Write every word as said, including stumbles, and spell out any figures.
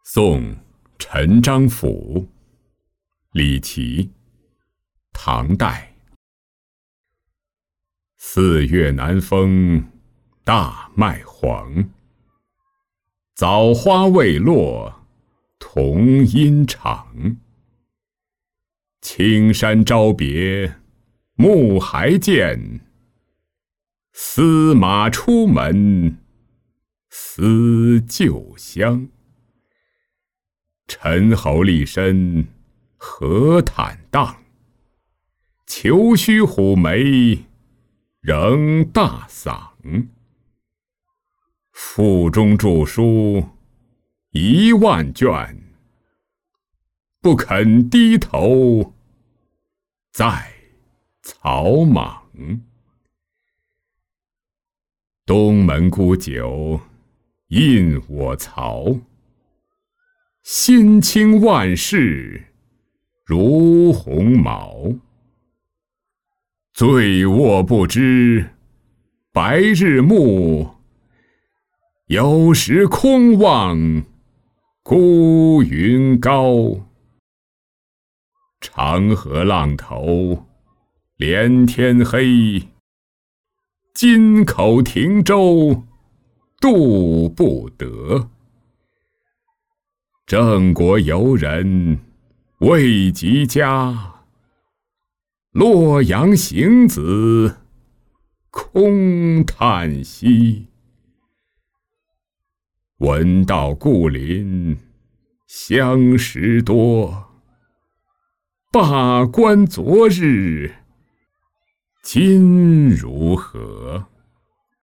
宋陈章甫，李琦，唐代。四月南风，大麦黄。枣花未落，童音长。青山朝别，暮还见。司马出门，思旧乡。陈侯立身，何坦荡。虬须虎眉，仍大嗓。腹中著书一万卷，不肯低头在草莽。东门沽酒印我曹，心清万事如鸿毛。醉卧不知白日暮，有时空望孤云高。长河浪头连天黑，津口停舟渡不得。郑国游人未及家，洛阳行子空叹息。闻道故邻相识多，罢官昨日今如何？